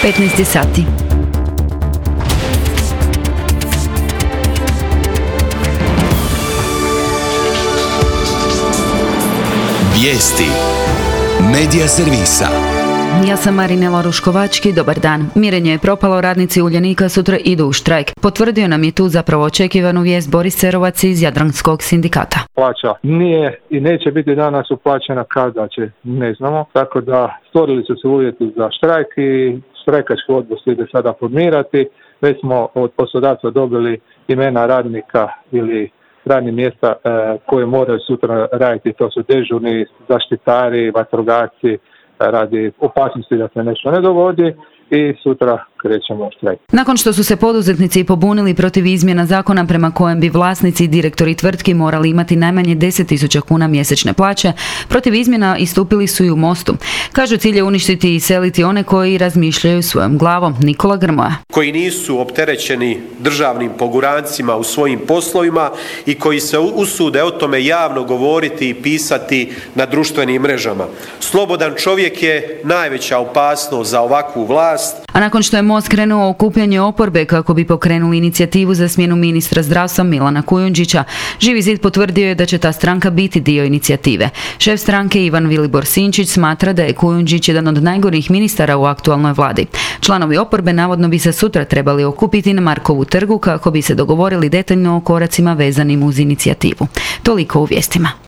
15 sati. Vijesti Medija servisa. Ja sam Marinela Ruškovački, dobar dan. Mirenje je propalo, radnici Uljanika sutra idu u štrajk. Potvrdio nam je tu zapravo očekivanu vijest Boris Cerovac iz Jadranskog sindikata. Plaća nije i neće biti danas uplaćena, kada će, ne znamo. Tako da stvorili su se uvjeti za štrajk i štrajkački odbor se ide sada formirati. Već smo od poslodavca dobili imena radnika ili radnih mjesta koje moraju sutra raditi. To su dežurni, zaštitari, vatrogasci, radi opasnosti da se nešto ne dogodi i sutra krećemo u štrajk. Nakon što su se poduzetnici pobunili protiv izmjena zakona prema kojem bi vlasnici i direktori tvrtki morali imati najmanje 10.000 kuna mjesečne plaće, protiv izmjena istupili su i u Mostu. Kažu, cilj je uništiti i iseliti one koji razmišljaju svojom glavom. Nikola Grmoja. Koji nisu opterećeni državnim pogurancima u svojim poslovima i koji se usude o tome javno govoriti i pisati na društvenim mrežama. Slobodan čovjek je najveća opasnost za ovakvu vlast. A nakon što je Most krenuo u okupljanje oporbe kako bi pokrenuli inicijativu za smjenu ministra zdravstva Milana Kujundžića, Živi zid potvrdio je da će ta stranka biti dio inicijative. Šef stranke Ivan Vilibor Sinčić smatra da je Kujundžić jedan od najgorih ministara u aktualnoj vladi. Članovi oporbe navodno bi se sutra trebali okupiti na Markovu trgu kako bi se dogovorili detaljno o koracima vezanim uz inicijativu. Toliko u vijestima.